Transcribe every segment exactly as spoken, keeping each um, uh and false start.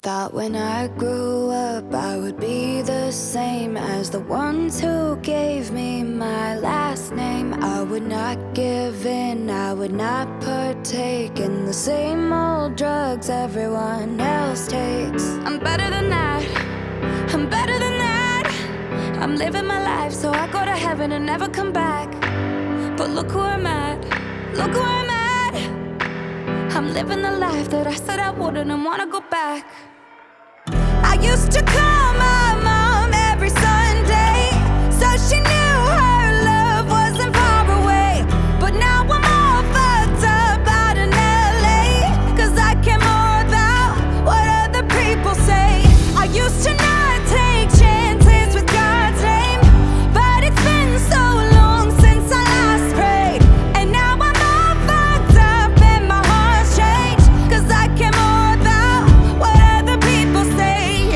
Thought when I grew up I would be the same as the ones who gave me my last name. I would not give in, I would not partake in the same old drugs everyone else takes. I'm better than that, I'm better than that. I'm living my life so I go to heaven and never come back. But look who I'm at, look who I'm at. I'm living the life that I said I wouldn't and wanna go back. I used to call my mom every Sunday, so she knew her love wasn't far away. But now I'm all fucked up out in L A, cause I care more about what other people say. I used to not take chances with God's name, but it's been so long since I last prayed. And now I'm all fucked up and my heart's changed, cause I care more about what other people say.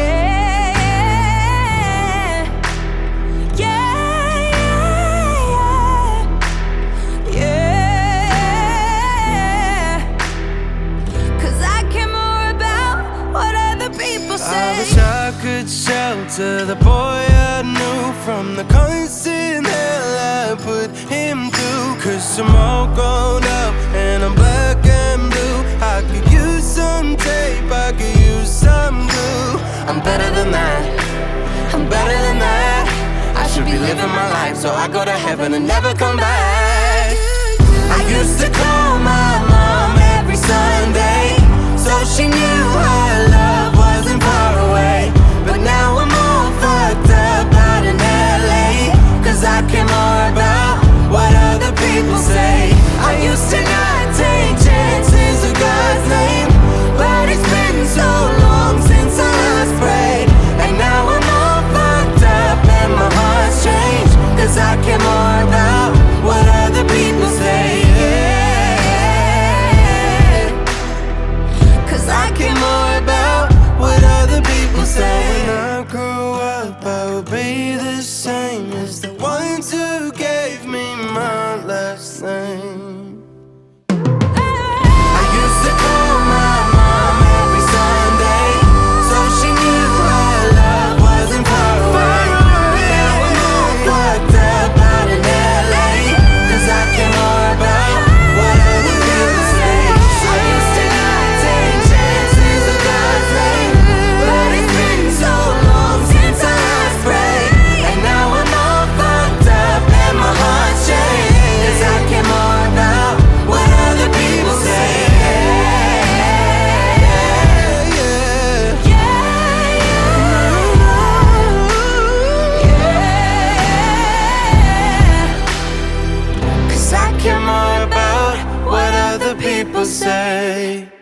I wish I could shelter the boy I knew from the constant hell I put him through. Cause I'm all grown up and I'm black and blue. I could use some tape, I could use some glue. I'm better than that, I'm better than that. I should be living my life so I go to heaven and never come back. I used to call my mom every Sunday, so she knew her love wasn't far away. But now I'm all fucked up out in L A, cause I care more about what other people say. I used to not take chances with God's name, but it's been so long since I last prayed. And now I'm all fucked up and my heart's changed, cause I care more about what other people say. I care more about what other people say. When I grew up, I would be the same as the ones who gave me my last name. I used to call my mom every Sunday, so she knew her love wasn't far away. Now I'm all fucked up out in L A, cause I care more about what other people say. I used to not take chances with God's name, but it's been so long since I last prayed. And now I'm all fucked up and my heart's changed, cause I care more about what other people say. Yeah, yeah, yeah, yeah. Cause I care more about what other people say.